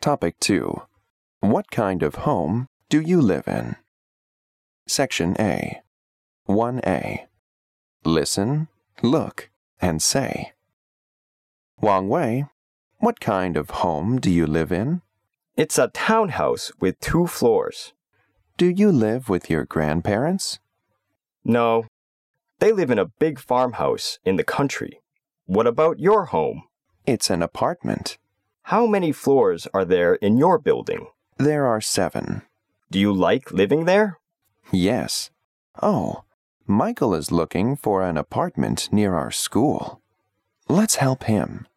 Topic 2. What kind of home do you live in? Section A. 1A. Listen, look, and say. Wang Wei, what kind of home do you live in? It's a townhouse with 2 floors. Do you live with your grandparents? No, they live in a big farmhouse in the country. What about your home? It's an apartment. How many floors are there in your building? There are 7. Do you like living there? Yes. Oh, Michael is looking for an apartment near our school. Let's help him.